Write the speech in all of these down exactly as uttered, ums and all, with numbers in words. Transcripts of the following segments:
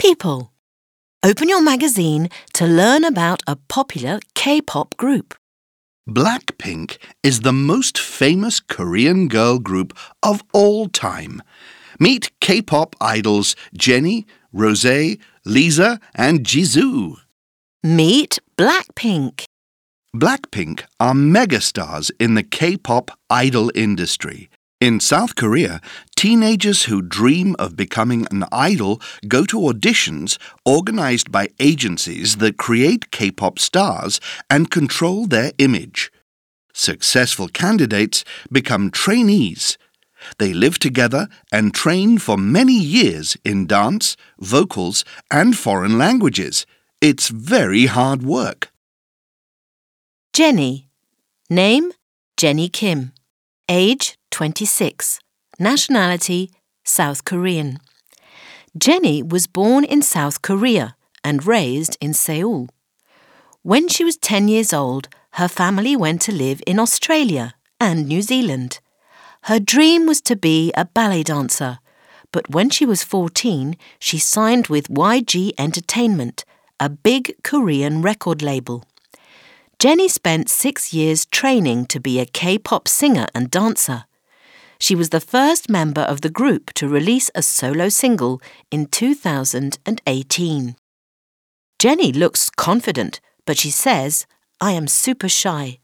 People, open your magazine to learn about a popular K-pop group. Blackpink is the most famous Korean girl group of all time. Meet K-pop idols Jennie, Rosé, Lisa and Jisoo. Meet Blackpink. Blackpink are megastars in the K-pop idol industry. In South Korea, teenagers who dream of becoming an idol go to auditions organized by agencies that create K-pop stars and control their image. Successful candidates become trainees. They live together and train for many years in dance, vocals, and foreign languages. It's very hard work. Jennie. Name, Jennie Kim. Age, twenty-six. Nationality, South Korean. Jennie was born in South Korea and raised in Seoul. When she was ten years old, her family went to live in Australia and New Zealand. Her dream was to be a ballet dancer, but when she was fourteen, she signed with Y G Entertainment, a big Korean record label. Jennie spent six years training to be a K-pop singer and dancer. She was the first member of the group to release a solo single in two thousand eighteen. Jennie looks confident, but she says, "I am super shy."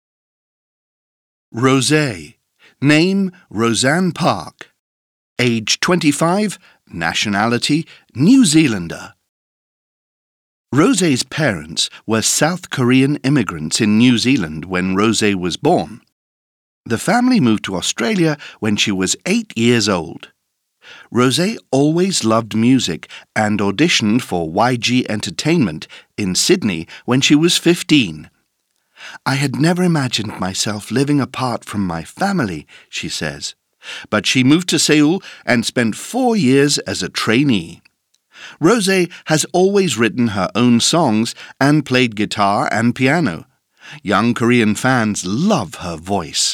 Rosé. Name, Roseanne Park. Age twenty-five. Nationality, New Zealander. Rosé's parents were South Korean immigrants in New Zealand when Rosé was born. The family moved to Australia when she was eight years old. Rosé always loved music and auditioned for Y G Entertainment in Sydney when she was fifteen. "I had never imagined myself living apart from my family," she says. But she moved to Seoul and spent four years as a trainee. Rosé has always written her own songs and played guitar and piano. Young Korean fans love her voice.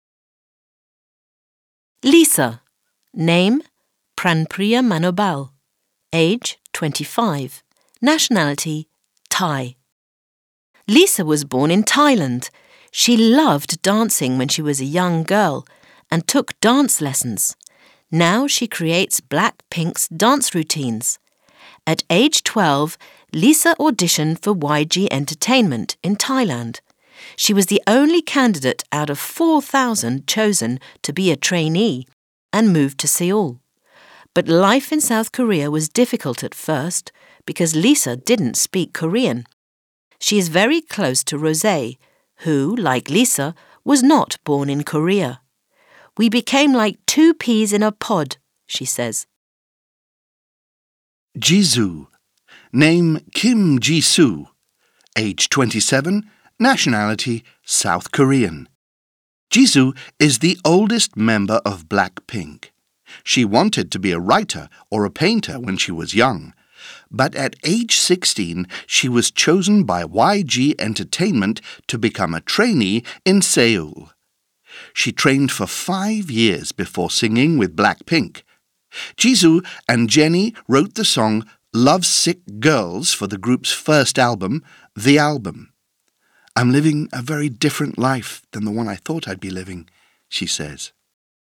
Lisa. Name, Pranpriya Manobal. Age, twenty-five. Nationality, Thai. Lisa was born in Thailand. She loved dancing when she was a young girl and took dance lessons. Now she creates Blackpink's dance routines. At age twelve, Lisa auditioned for Y G Entertainment in Thailand. She was the only candidate out of four thousand chosen to be a trainee and moved to Seoul. But life in South Korea was difficult at first because Lisa didn't speak Korean. She is very close to Rosé, who, like Lisa, was not born in Korea. "We became like two peas in a pod," she says. Jisoo. Name, Kim Jisoo. Age twenty-seven. Nationality, South Korean. Jisoo is the oldest member of Blackpink. She wanted to be a writer or a painter when she was young. But at age sixteen, she was chosen by Y G Entertainment to become a trainee in Seoul. She trained for five years before singing with Blackpink. Jisoo and Jennie wrote the song Lovesick Girls for the group's first album, The Album. "I'm living a very different life than the one I thought I'd be living," she says.